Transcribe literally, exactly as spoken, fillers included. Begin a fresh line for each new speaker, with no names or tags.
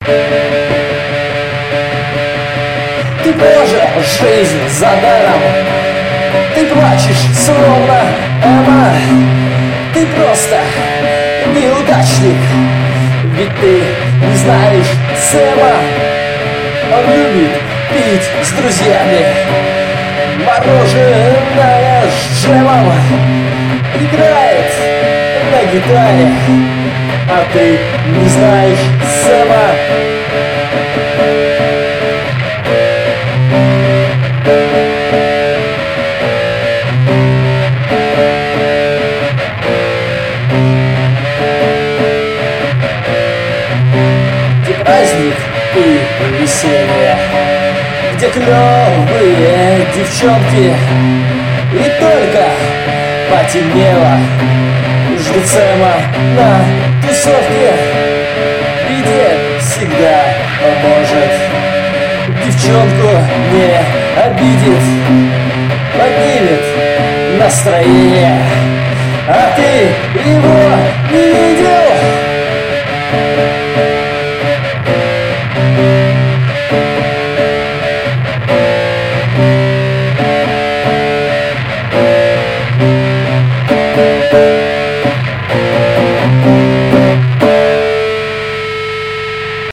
Ты прожил жизнь за даром, ты плачешь словно Эмма. Ты просто неудачник, ведь ты не знаешь Сэма. Он любит пить с друзьями мороженое с джемом, играет на гитаре, а ты не знаешь Сэма. Где праздник и веселье, где клёвые девчонки, и только потемнело ждут Сэма на тусовке, где всегда поможет, девчонку не обидит, поднимет настроение, а ты его не видел.